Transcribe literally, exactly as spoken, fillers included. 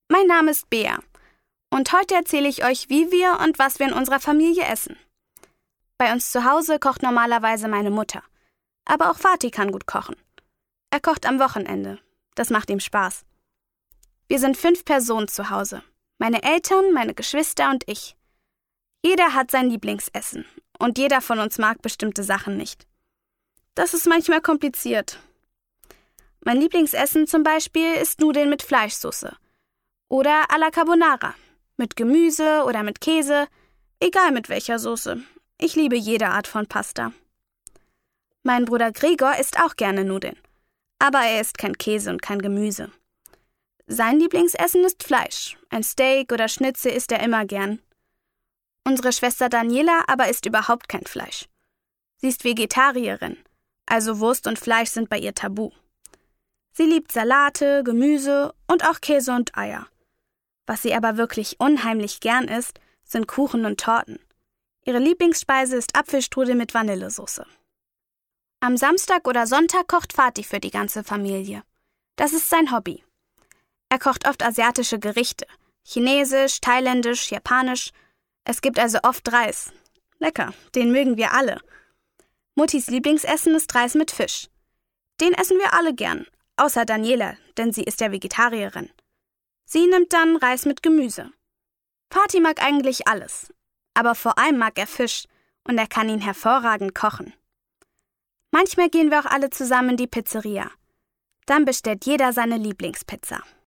Mein Name ist Bea und heute erzähle ich euch, wie wir und was wir in unserer Familie essen. Bei uns zu Hause kocht normalerweise meine Mutter, aber auch Vati kann gut kochen. Er kocht am Wochenende, das macht ihm Spaß. Wir sind fünf Personen zu Hause, meine Eltern, meine Geschwister und ich. Jeder hat sein Lieblingsessen und jeder von uns mag bestimmte Sachen nicht. Das ist manchmal kompliziert. Mein Lieblingsessen zum Beispiel ist Nudeln mit Fleischsoße oder alla Carbonara, mit Gemüse oder mit Käse, egal mit welcher Soße. Ich liebe jede Art von Pasta. Mein Bruder Gregor isst auch gerne Nudeln, aber er isst kein Käse und kein Gemüse. Sein Lieblingsessen ist Fleisch, ein Steak oder Schnitzel isst er immer gern. Unsere Schwester Daniela aber isst überhaupt kein Fleisch. Sie ist Vegetarierin, also Wurst und Fleisch sind bei ihr tabu. Sie liebt Salate, Gemüse und auch Käse und Eier. Was sie aber wirklich unheimlich gern isst, sind Kuchen und Torten. Ihre Lieblingsspeise ist Apfelstrudel mit Vanillesoße. Am Samstag oder Sonntag kocht Vati für die ganze Familie. Das ist sein Hobby. Er kocht oft asiatische Gerichte. Chinesisch, thailändisch, japanisch. Es gibt also oft Reis. Lecker, den mögen wir alle. Muttis Lieblingsessen ist Reis mit Fisch. Den essen wir alle gern, außer Daniela, denn sie ist ja Vegetarierin. Sie nimmt dann Reis mit Gemüse. Vati mag eigentlich alles, aber vor allem mag er Fisch und er kann ihn hervorragend kochen. Manchmal gehen wir auch alle zusammen in die Pizzeria. Dann bestellt jeder seine Lieblingspizza.